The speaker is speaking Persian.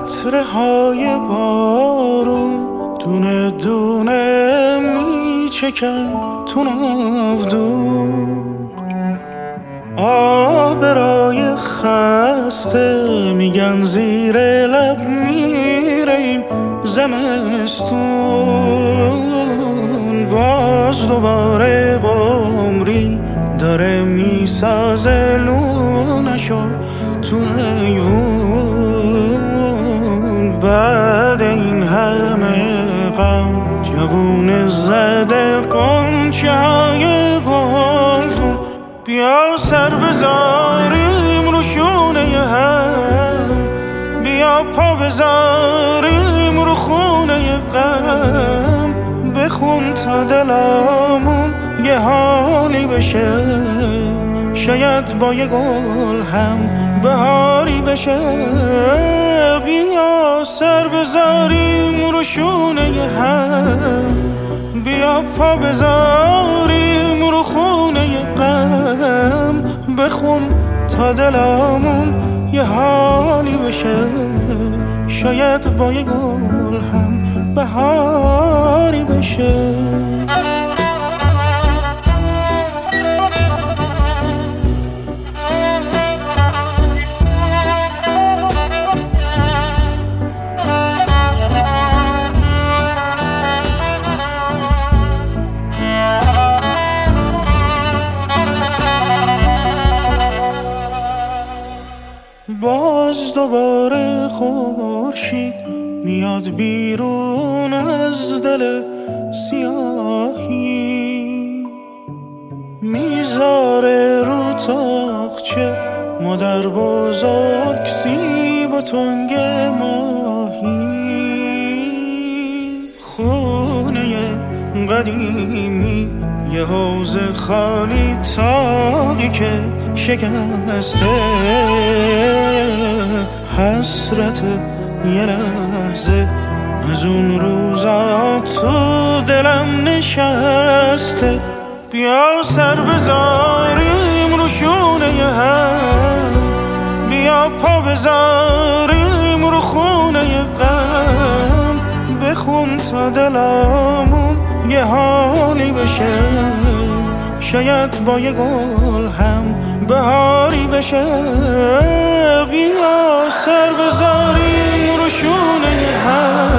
قطره های بارون دونه دونه میچکن تو ناودون، آبرای خسته میگن زیر لب میره این زمستون. باز دوباره قمری داره میسازه لونشو تو ایوون. بعد این همه غم جوون زده قنچه های گلدون، بیا سر بذاریم رو شونه هم، بیا پا بذاریم رو خونه غم. بخون تا دلامون یه حالی بشه، شاید با یه گل هم بهاری بشه. بیا سر بذاریم رو شونه هم، بیا پا بذاریم رو خونه غم. بخون تا دلامون یه حالی بشه، شاید با یه گل هم بهاری بشه. باز دوباره خورشید میاد بیرون از دل سیاهی، میذاره رو تاقچه مادر بزرگ سیب و تنگ ماهی. خونه قدیمی یه حوض خالی تاقی که شکسته، حسرت یه لحظه از اون روزا تو دلم نشسته. بیا سر بذاریم رو شونه هم، بیا پا بذاریم رو خونه غم. بخون تا دلامون یه حالی بشه، شاید با یه گل هم بهاری بشه. بیا سر بذاریم رو شونه هم،